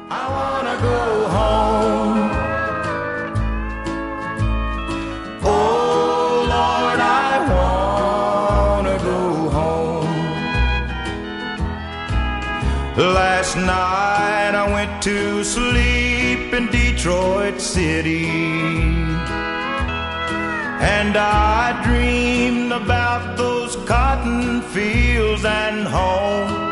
I wanna go home. Oh Lord, I wanna go home. Last night I went to sleep in Detroit City, and I dreamed about those cotton fields and home.